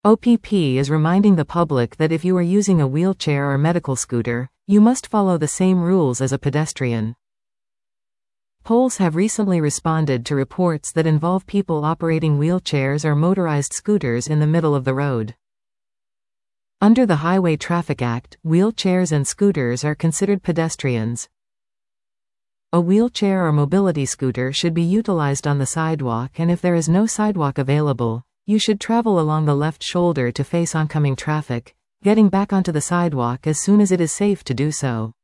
OPP is reminding the public that if you are using a wheelchair or medical scooter, you must follow the same rules as a pedestrian. Poles have recently responded to reports that involve people operating wheelchairs or motorized scooters in the middle of the road. Under the Highway Traffic Act, wheelchairs and scooters are considered pedestrians. A wheelchair or mobility scooter should be utilized on the sidewalk, and if there is no sidewalk available, you should travel along the left shoulder to face oncoming traffic, getting back onto the sidewalk as soon as it is safe to do so.